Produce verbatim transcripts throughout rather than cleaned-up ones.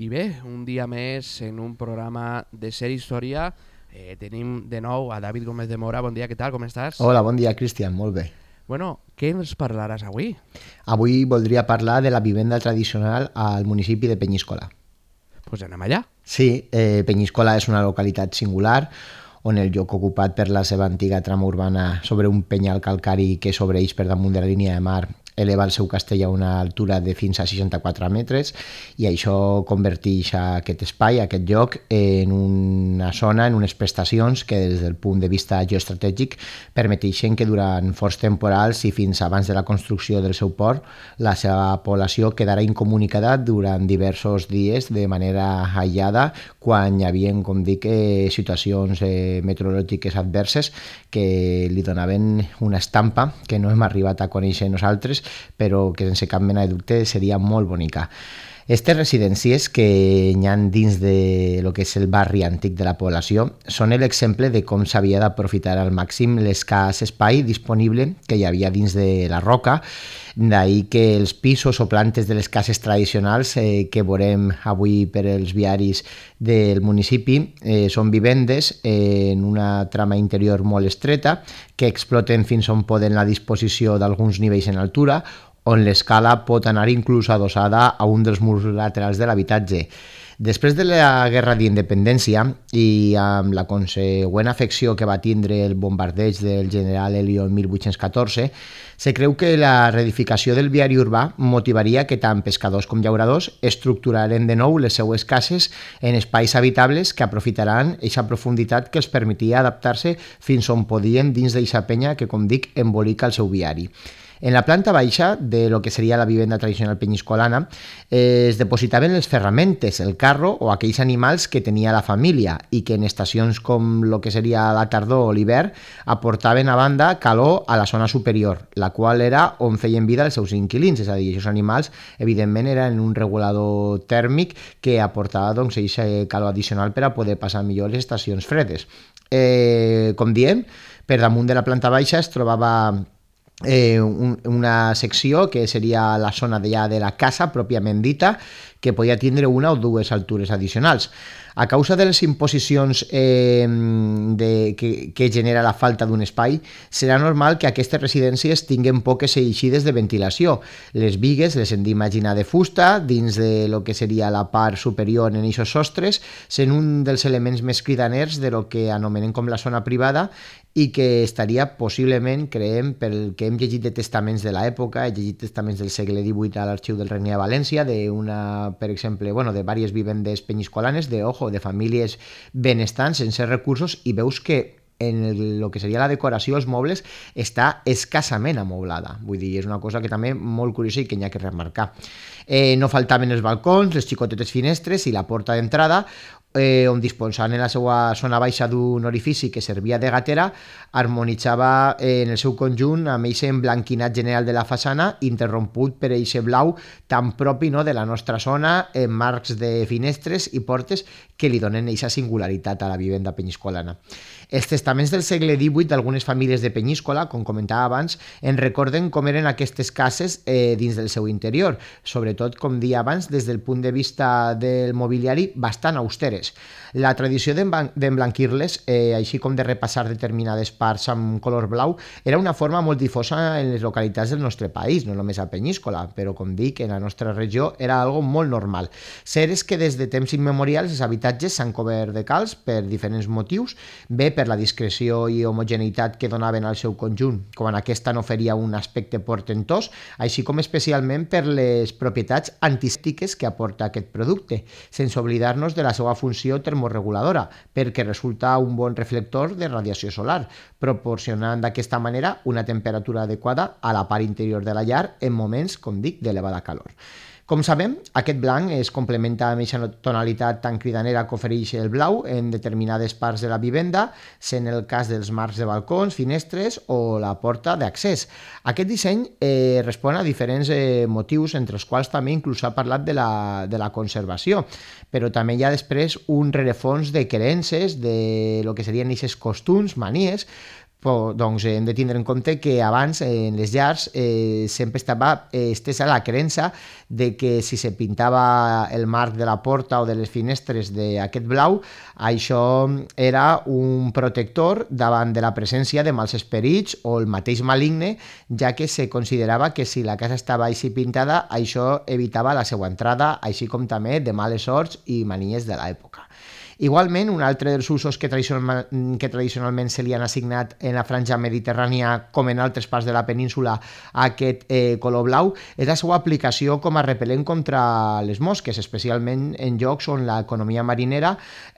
I bé, un dia més en un programa de Ser Història eh, tenim de nou a David Gómez de Mora. Bon dia, què tal? Com estàs? Hola, bon dia, Cristian, molt bé. Bueno, què ens parlaràs avui? Avui voldria parlar de la vivenda tradicional al municipi de Penyíscola. Doncs pues anem allà. Sí, eh, Penyíscola és una localitat singular on el lloc ocupat per la seva antiga trama urbana sobre un penyal calcari que sobreix per damunt de la línia de mar eleva el seu castell a una altura de fins a seixanta-quatre metres i això converteix aquest espai, aquest lloc, en una zona, en unes prestacions que des del punt de vista geoestratègic permeteixen que durant forts temporals i fins abans de la construcció del seu port la seva població quedarà incomunicada durant diversos dies de manera aïllada quan hi havia, com dic, eh, situacions eh, meteorològiques adverses que li donaven una estampa que no hem arribat a conèixer nosaltres, però que sense cap mena de dubte seria molt bonica. Aquestes residències que hi ha dins de lo que és el barri antic de la població són l'exemple de com s'havia d'aprofitar al màxim l'escàs espai disponible que hi havia dins de la roca, d'ahir que els pisos o plantes de les cases tradicionals eh, que veurem avui per els viaris del municipi eh, són vivendes eh, en una trama interior molt estreta que exploten fins on poden la disposició d'alguns nivells en altura, on l'escala pot anar inclús adossada a un dels murs laterals de l'habitatge. Després de la Guerra d'Independència i amb la consegüent afecció que va tindre el bombardeig del general Elio en mil vuit-cents catorze, se creu que la reedificació del viari urbà motivaria que tant pescadors com llauradors estructuraren de nou les seues cases en espais habitables que aprofitaran aquesta profunditat que els permetia adaptar-se fins on podien dins d'eixa penya que, com dic, embolica el seu viari. En la planta baixa de lo que seria la vivenda tradicional penyiscolana eh, es depositaven les ferramentes, el carro o aquells animals que tenia la família i que en estacions com lo que seria la tardor o l'hivern aportaven a banda calor a la zona superior, la qual era on feien vida els seus inquilins, és a dir, aquests animals evidentment eren un regulador tèrmic que aportava doncs, aquest calor addicional per a poder passar millor les estacions fredes. Eh, com diem, per damunt de la planta baixa es trobava Eh, un, una secció que seria la zona d'allà de la casa pròpiament dita, que podia tindre una o dues altures addicionals. A causa de les imposicions eh, de, que, que genera la falta d'un espai, serà normal que aquestes residències tinguen poques eixides de ventilació. Les bigues les hem d'imaginar de fusta, dins de lo que seria la part superior en eixos sostres, sent un dels elements més cridaners de lo que anomenem com la zona privada i que estaria possiblement, creiem, pel que hem llegit de testaments de l'època, he llegit testaments del segle divuit a l'Arxiu del Regne de València, d'una, per exemple, bueno, de diverses vivendes penyiscolanes, de, ojo, de famílies benestants, sense recursos, i veus que en el, lo que seria la decoració, els mobles, està escassament amoblada. Vull dir, és una cosa que també molt curiosa i que n'hi ha que remarcar. Eh, no faltaven els balcons, les xicotetes finestres i la porta d'entrada, eh, on disposaven en la seva zona baixa d'un orifici que servia de gatera, harmonitzava eh, en el seu conjunt amb aquest emblanquinat general de la façana, interromput per aquest blau tan propi, no, de la nostra zona, en marcs de finestres i portes que li donen aquesta singularitat a la vivenda penyiscolana. Els testaments del segle divuit d'algunes famílies de Penyíscola, com comentava abans, en recorden com eren aquestes cases eh, dins del seu interior, sobretot, com dia abans, des del punt de vista del mobiliari, bastant austeres. La tradició d'emblanquir-les, eh, així com de repassar determinades parts amb color blau, era una forma molt difosa en les localitats del nostre país, no només a Penyíscola, però, com dic, en la nostra regió era algo molt normal. Cert és que des de temps immemorials els habitatges s'han cobert de calç per diferents motius, bé per la discreció i homogeneïtat que donaven al seu conjunt, quan aquesta no oferia un aspecte portentós, així com especialment per les propietats antisèptiques que aporta aquest producte, sense oblidar-nos de la seva funció termorreguladora, perquè resulta un bon reflector de radiació solar, proporcionant d'aquesta manera una temperatura adequada a la part interior de la llar en moments, com dic, d'elevada calor. Com sabem, aquest blanc es complementa amb aquesta tonalitat tan cridanera que ofereix el blau en determinades parts de la vivenda, sent el cas dels marcs de balcons, finestres o la porta d'accés. Aquest disseny eh, respon a diferents eh, motius, entre els quals també inclús s'ha parlat de la, de la conservació, però també hi ha després un rerefons de creences, de lo que serien aquests costums, manies, Però, doncs hem de tindre en compte que abans en les llars eh, sempre estava eh, estesa la creença de que si se pintava el marc de la porta o de les finestres d'aquest blau, això era un protector davant de la presència de mals esperits o el mateix maligne, ja que se considerava que si la casa estava així pintada, això evitava la seva entrada, així com també de males sorts i manies de l'època. Igualment, un altre dels usos que, tradicional, que tradicionalment se li han assignat en la franja mediterrània, com en altres parts de la península, a aquest eh, color blau, és la seva aplicació com a repel·lent contra les mosques, especialment en llocs on l'economia marinera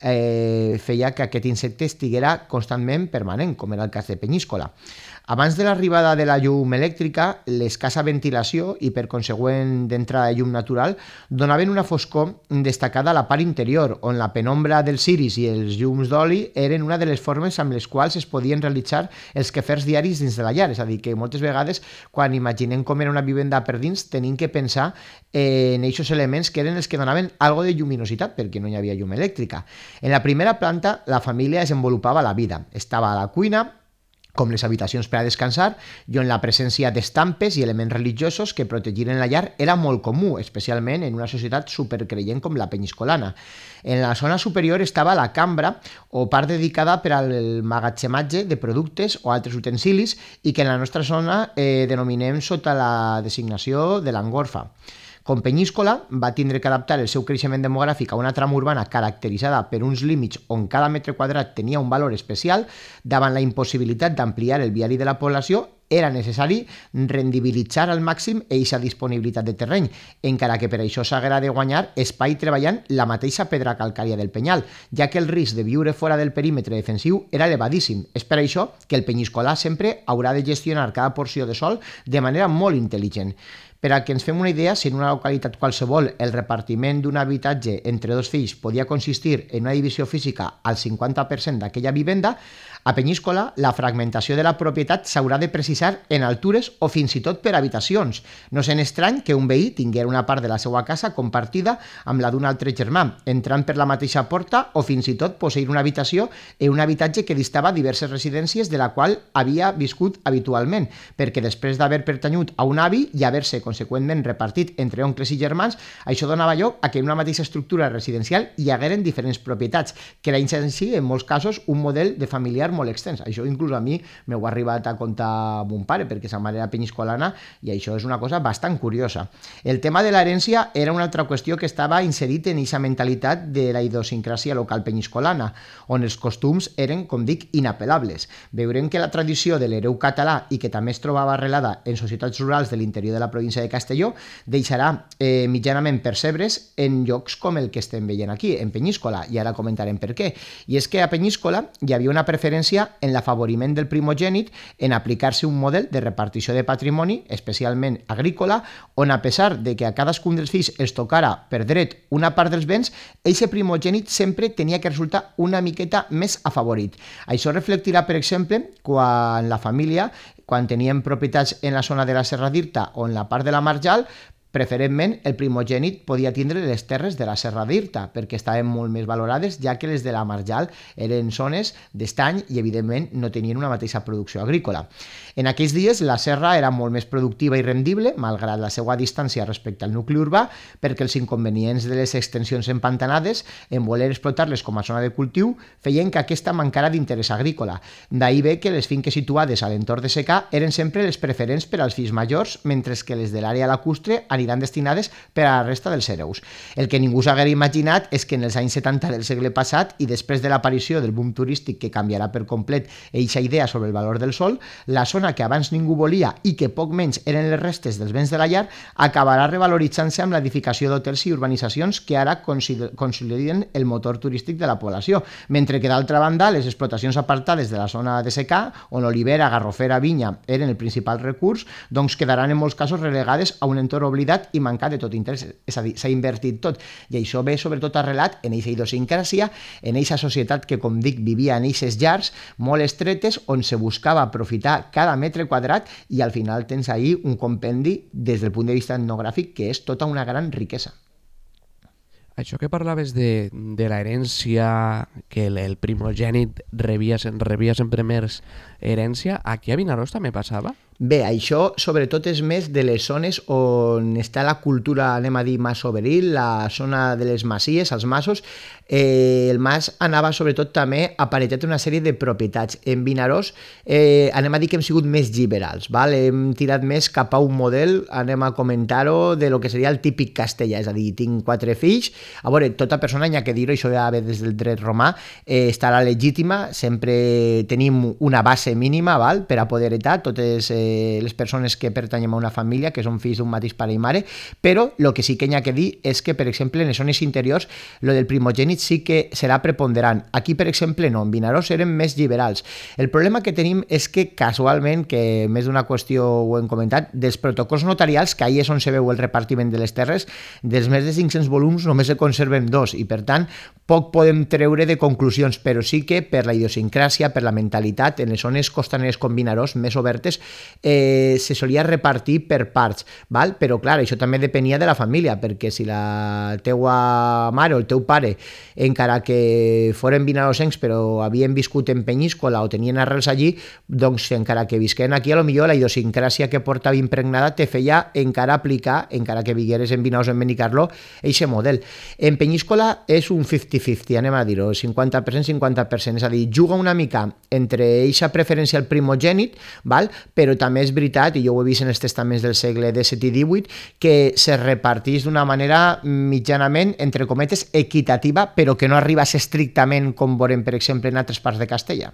eh, feia que aquest insecte estiguera constantment permanent, com era el cas de Penyíscola. Abans de l'arribada de la llum elèctrica, l'escassa ventilació i, per consegüent, d'entrada de llum natural, donaven una foscor destacada a la part interior, on la penombra dels ciris i els llums d'oli eren una de les formes amb les quals es podien realitzar els quefers diaris dins de la llar. És a dir, que moltes vegades, quan imaginem com era una vivenda per dins, tenim que pensar en aquests elements que eren els que donaven algo de lluminositat, perquè no hi havia llum elèctrica. En la primera planta, la família desenvolupava la vida. Estava a la cuina, com les habitacions per a descansar, i on la presència d'estampes i elements religiosos que protegiren la llar era molt comú, especialment en una societat supercreient com la penyiscolana. En la zona superior estava la cambra, o part dedicada per al magatzematge de productes o altres utensilis, i que en la nostra zona eh, denominem sota la designació de l'angorfa. Com Penyíscola va tindre que adaptar el seu creixement demogràfic a una trama urbana caracteritzada per uns límits on cada metre quadrat tenia un valor especial, davant la impossibilitat d'ampliar el viari de la població, era necessari rendibilitzar al màxim aquesta disponibilitat de terreny, encara que per això s'haguera de guanyar espai treballant la mateixa pedra calcària del penyal, ja que el risc de viure fora del perímetre defensiu era elevadíssim. És per això que el penyiscolà sempre haurà de gestionar cada porció de sòl de manera molt intel·ligent. Per a que ens fem una idea, si en una localitat qualsevol el repartiment d'un habitatge entre dos fills podia consistir en una divisió física al cinquanta per cent d'aquella vivenda, a Penyíscola la fragmentació de la propietat s'haurà de precisar en altures o fins i tot per habitacions. No sent estrany que un veí tinguera una part de la seva casa compartida amb la d'un altre germà, entrant per la mateixa porta o fins i tot posseir una habitació en un habitatge que distava diverses residències de la qual havia viscut habitualment, perquè després d'haver pertanyut a un avi i haver-se conseqüentment repartit entre oncles i germans, això donava lloc a que en una mateixa estructura residencial hi hagueren diferents propietats, que era així, en molts casos, un model de familiar molt extens. Això inclús a mi m'ho ha arribat a contar mon pare, perquè sa mare era penyiscolana, i això és una cosa bastant curiosa. El tema de l'herència era una altra qüestió que estava inserit en aquesta mentalitat de la idiosincràsia local penyiscolana, on els costums eren, com dic, inapel·lables. Veurem que la tradició de l'hereu català, i que també es trobava arrelada en societats rurals de l'interior de la província de Castelló, deixarà eh, mitjanament percebres en llocs com el que estem veient aquí, en Penyíscola, i ara comentarem per què. I és que a Penyíscola hi havia una preferència en l'afavoriment del primogènit en aplicar-se un model de repartició de patrimoni, especialment agrícola, on a pesar de que a cadascun dels fills els tocara per dret una part dels béns, eixe primogènit sempre tenia que resultar una miqueta més afavorit. Això reflectirà, per exemple, quan la família, quan tenien propietats en la zona de la Serra d'Irta o en la part de la Marjal, preferentment el primogènit podia tindre les terres de la Serra d'Irta, perquè estaven molt més valorades, ja que les de la Marjal eren zones d'estany i, evidentment, no tenien una mateixa producció agrícola. En aquells dies, la serra era molt més productiva i rendible, malgrat la seva distància respecte al nucli urbà, perquè els inconvenients de les extensions empantanades, en voler explotar-les com a zona de cultiu, feien que aquesta mancara d'interès agrícola. D'ahir ve que les finques situades a l'entorn de secà eren sempre les preferents per als fills majors, mentre que les de l'àrea lacustre aniran destinades per a la resta dels hereus. El que ningú s'haguera imaginat és que en els anys setanta del segle passat, i després de l'aparició del boom turístic que canviarà per complet eixa idea sobre el valor del sòl, la zona que abans ningú volia i que poc menys eren les restes dels béns de la llar, acabarà revaloritzant-se amb l'edificació d'hotels i urbanitzacions que ara consoliden el motor turístic de la població, mentre que d'altra banda les explotacions apartades de la zona de secà, on olivera, garrofera, vinya eren el principal recurs, doncs quedaran en molts casos relegades a un entorn oblidat i mancat de tot interès, és a dir, s'ha invertit tot, i això ve sobretot arrelat en eixa idiosincràsia, en eixa societat que, com dic, vivia en eixes llars molt estretes, on se buscava aprofitar cada metre quadrat, i al final tens ahí un compendi des del punt de vista etnogràfic que és tota una gran riquesa. Això que parlaves de, de l'herència, que el, el primogènit rebia, rebia sempre més herència, aquí a Vinaròs també passava? Bé, això sobretot és més de les zones on està la cultura, anem a dir, masoveril, la zona de les masies, els masos. Eh, el mas anava sobretot també aparellat una sèrie de propietats. En Vinaròs eh, anem a dir que hem sigut més liberals, val? Hem tirat més cap a un model, anem a comentar-ho, de lo que seria el típic castellà, és a dir, tinc quatre fills, a veure, tota persona, n'hi ha que dir-ho, això ja ve des del dret romà, eh, estarà legítima, sempre tenim una base mínima, val? Per a poder heretar, totes eh, les persones que pertanyem a una família, que són fills d'un mateix pare i mare, però el que sí que n'hi ha que dir és que, per exemple, en les zones interiors, lo del primogènit sí que serà preponderant. Aquí, per exemple, no, en Vinaròs eren més liberals. El problema que tenim és que, casualment, que més d'una qüestió ho hem comentat, dels protocols notarials, que ahir és on se veu el repartiment de les terres, dels més de cinc-cents volums només se conserven dos, i per tant, poc podem treure de conclusions, però sí que per la idiosincràsia, per la mentalitat, en les zones costaneres com Vinaròs, més obertes, Eh, se solia repartir per parts, val? Però clar, això també depenia de la família, perquè si la teua mare o el teu pare, encara que foren vinarosencs però havien viscut en Penyíscola o tenien arrels allí, doncs encara que visquen aquí, a lo millor la idiosincràsia que portava impregnada te feia encara aplicar, encara que vigueres en Vinaròs en Benicarló, eixe model. En Penyíscola és un cinquanta cinquanta, anem a dir-ho, cinquanta per cent, cinquanta per cent, és a dir, juga una mica entre eixa preferència al primogènit, val? Però també és veritat, i jo ho he vist en els testaments del segle disset i divuit, que se repartís d'una manera mitjanament, entre cometes, equitativa, però que no arriba a ser estrictament com veurem, per exemple, en altres parts de Castella.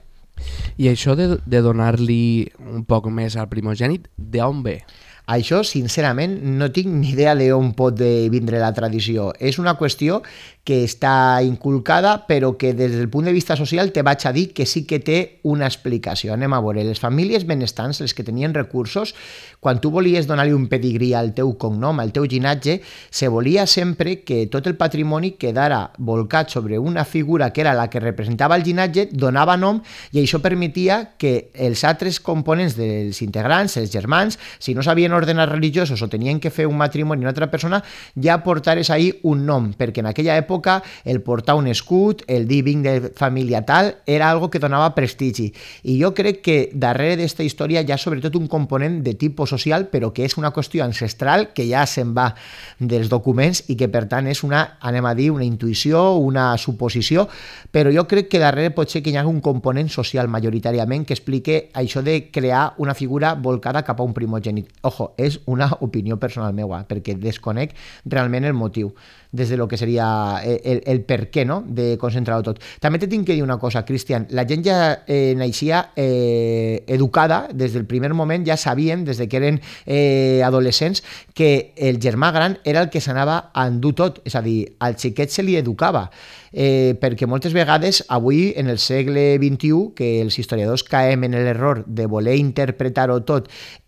I això de, de donar-li un poc més al primogènit, d'on ve? Això, sincerament, no tinc ni idea d'on pot vindre la tradició. És una qüestió que està inculcada, però que des del punt de vista social te vaig a dir que sí que té una explicació. Anem a veure, les famílies benestants, les que tenien recursos, quan tu volies donar-li un pedigrí al teu cognom, al teu llinatge, se volia sempre que tot el patrimoni quedara volcat sobre una figura que era la que representava el llinatge, donava nom, i això permetia que els altres components dels integrants, els germans, si no sabien ordenar religiosos o tenien que fer un matrimoni a una altra persona, ja portares ahí un nom, perquè en aquella època el portar un escut, el dir vinc de família tal, era algo que donava prestigi. I jo crec que darrere d'esta història hi ha sobretot un component de tipus social, però que és una qüestió ancestral que ja se'n va dels documents i que per tant és una, anem a dir, una intuïció, una suposició, però jo crec que darrere pot ser que hi hagi un component social majoritàriament que explique això de crear una figura volcada cap a un primogènit. Ojo, és una opinió personal meva, perquè desconec realment el motiu, des de lo que seria el, el per què, no?, de concentrar-ho tot. També te tinc que dir una cosa, Cristian, la gent ja eh, naixia eh, educada, des del primer moment ja sabien, des de que eren eh, adolescents, que el germà gran era el que s'anava a endur tot, és a dir, al xiquet se li educava. Eh, perquè moltes vegades avui en el segle vint-i-u, que els historiadors caem en l'error de voler interpretar-ho tot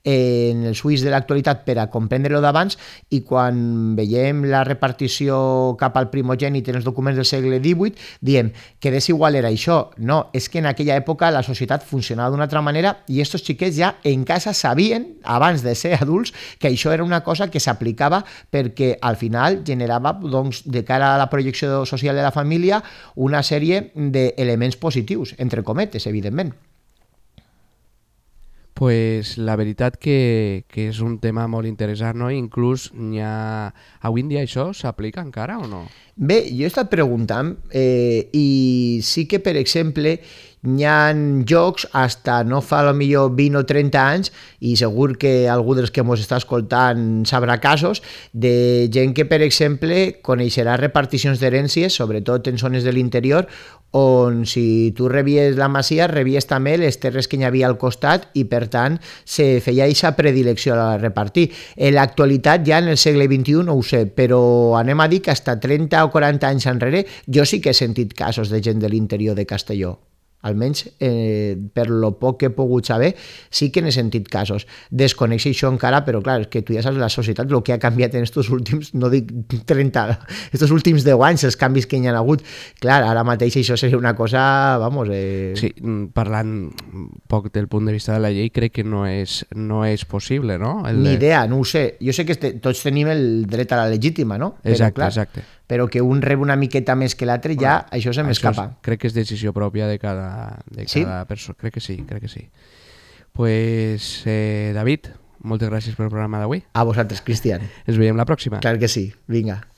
en els ulls de l'actualitat per a comprendre-lo d'abans, i quan veiem la repartició cap al primogènit en els documents del segle divuit, diem que desigual era això. No, és que en aquella època la societat funcionava d'una altra manera i estos xiquets ja en casa sabien, abans de ser adults, que això era una cosa que s'aplicava perquè al final generava, doncs, de cara a la projecció social de la família, una sèrie d'elements positius, entre cometes, evidentment. Pues la veritat que, que és un tema molt interessant, no? Inclús n'hi ha... avui en dia això s'aplica encara o no? Bé, jo he estat preguntant eh, i sí que, per exemple, n'hi ha jocs hasta no fa potser vint o trenta anys, i segur que algú dels que ens està escoltant sabrà casos de gent que, per exemple, coneixerà reparticions d'herències, sobretot en zones de l'interior, on si tu rebies la masia, rebies també les terres que hi havia al costat i, per tant, se feia aquesta predilecció a repartir. En l'actualitat, ja en el segle vint-i-u, no ho sé, però anem a dir que fins trenta o quaranta anys enrere jo sí que he sentit casos de gent de l'interior de Castelló. Almenys eh, per lo poc que he pogut saber, sí que n'he sentit casos. Desconec això encara, però clar, és que tu ja saps la societat, el que ha canviat en estos últims, no dic trenta, estos últims deu anys, els canvis que hi ha hagut. Clar, ara mateix això seria una cosa, vamos... Eh... Sí, parlant poc del punt de vista de la llei, crec que no és, no és possible, no? El Ni de... idea, no ho sé. Jo sé que este, tots tenim el dret a la legítima, no? Exacte, però, clar, exacte. però que un rep una miqueta més que l'altre, ja Bueno, això se això m'escapa. és- Crec que és decisió pròpia de cada, de Sí? cada persona. Crec que sí, crec que sí. Pues, eh, David, moltes gràcies pel programa d'avui. A vosaltres, Cristian. Ens veiem la pròxima. Clar que sí. Vinga.